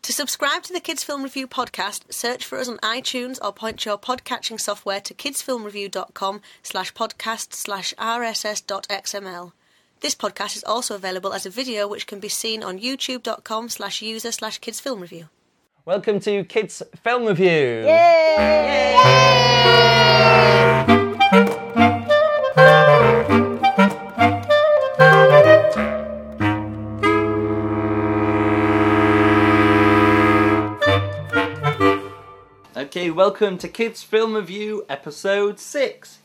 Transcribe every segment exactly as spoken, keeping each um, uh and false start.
To subscribe to the Kids Film Review podcast, search for us on iTunes or point your podcatching software to kidsfilmreview.com slash podcast slash rss.xml. This podcast is also available as a video which can be seen on youtube.com slash user slash kidsfilmreview. Welcome to Kids Film Review! Yay! Yay! Okay, welcome to Kids Film Review episode six.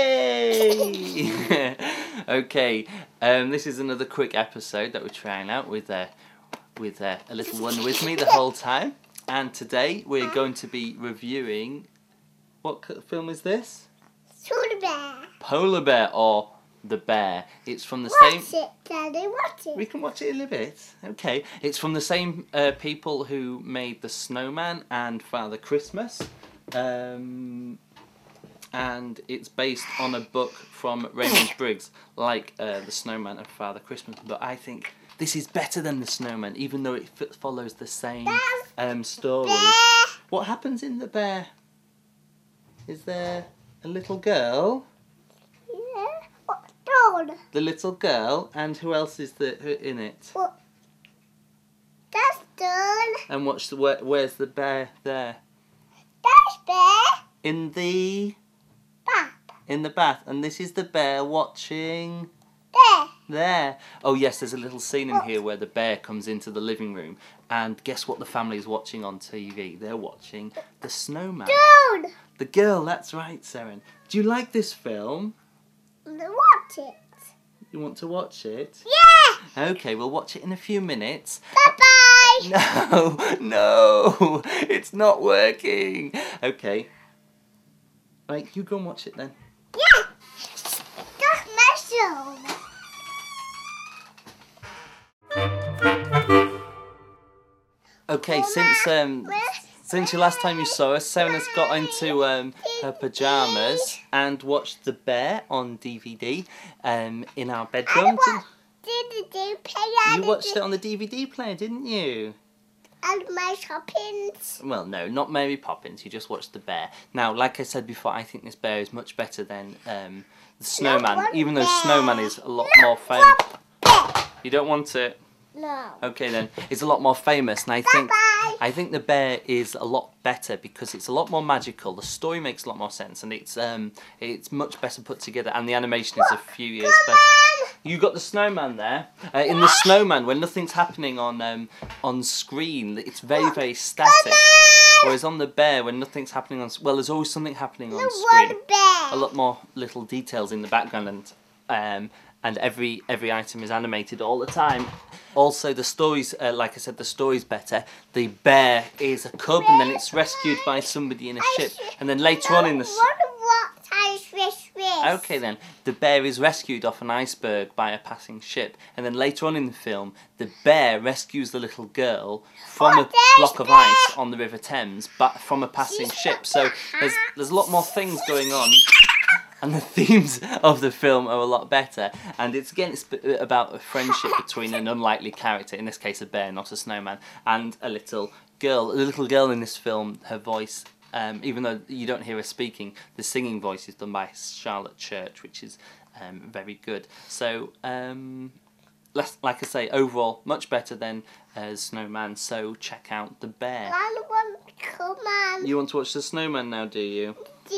Yay! Okay, um, this is another quick episode that we're trying out with uh, with uh, a little one with me the whole time. And today we're going to be reviewing, what film is this? Polar Bear. Polar Bear, or The Bear. It's from the watch same... Watch it, Daddy, watch it. We can watch it in a bit. Okay. It's from the same uh, people who made The Snowman and Father Christmas. Um, and it's based on a book from Raymond Briggs, like uh, The Snowman and Father Christmas. But I think this is better than The Snowman, even though it f- follows the same um, story. Bear. What happens in The Bear? Is there a little girl? Yeah. What dog? The little girl, and who else is the, who, in it? What? That's done. And what's the, where, where's the bear there? That's Bear. In the Back. in the bath, and this is the bear watching There. there. Oh yes, there's a little scene in here where the bear comes into the living room, and guess what the family is watching on T V? They're watching The Snowman. Dude. The girl, that's right, Seren. Do you like this film? Watch it. You want to watch it? Yeah. Okay, we'll watch it in a few minutes. Bye-bye. No, no, it's not working. Okay. Right, you go and watch it then. Yeah. That's my show. Okay, since um since the last time you saw us, Serena's got into um her pajamas and watched The Bear on D V D um in our bedroom. Did you play You watched it on the D V D player, didn't you? And my shoppings. Well, no, not Mary Poppins. You just watched The Bear. Now, like I said before, I think this bear is much better than um the Snowman, one even though bear. Snowman is a lot more famous. You don't want it? No. Okay then, it's a lot more famous, and I think Bye-bye. I think The Bear is a lot better because it's a lot more magical. The story makes a lot more sense, and it's um it's much better put together, and the animation is a few years better. You got the Snowman there. Uh, in the Snowman, when nothing's happening on um on screen, it's very very static. Whereas on The Bear, when nothing's happening on well, there's always something happening on screen. One bear. A lot more little details in the background, and um and every every item is animated all the time. Also, the story's, uh, like I said, the story's better. The bear is a cub, and then it's rescued by somebody in a ship. And then later on in the... What, what size fish fish? Okay then, the bear is rescued off an iceberg by a passing ship. And then later on in the film, the bear rescues the little girl from a block of ice on the River Thames, but from a passing ship. So there's there's a lot more things going on. And the themes of the film are a lot better. And it's again, it's about a friendship between an unlikely character, in this case a bear, not a snowman, and a little girl. The little girl in this film, her voice, um, even though you don't hear her speaking, the singing voice is done by Charlotte Church, which is um, very good. So, um, less, like I say, overall, much better than uh, Snowman. So check out The Bear. I want come on. You want to watch The Snowman now, do you?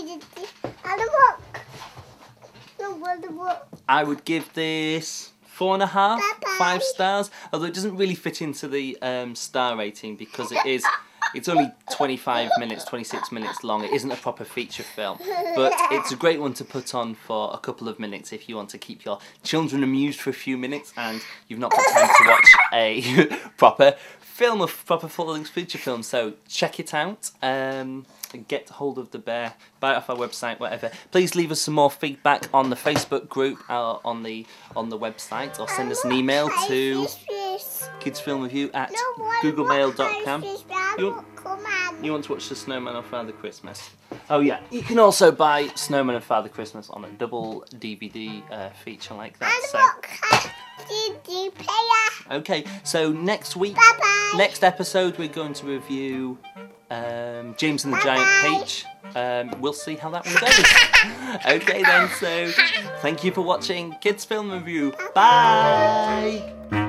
I don't want. No, what, what? I would give this four and a half, Bye-bye. five stars. Although it doesn't really fit into the um, star rating because it is, it's only twenty-five minutes, twenty-six minutes long. It isn't a proper feature film, but it's a great one to put on for a couple of minutes if you want to keep your children amused for a few minutes and you've not got time to watch a proper film, a proper full-length feature film. So check it out. Um, get hold of The Bear, buy it off our website, whatever. Please leave us some more feedback on the Facebook group, or on the on the website, or send us an email to kidsfilmreview at googlemail dot com. You, you want to watch The Snowman or Father Christmas? Oh yeah, you can also buy Snowman and Father Christmas on a double D V D uh, feature like that. So D D player. Okay, so next week, Bye bye. next episode, we're going to review um, James and the Bye Giant bye. Peach. Um, we'll see how that one goes. Okay then, so thank you for watching Kids Film Review. Bye!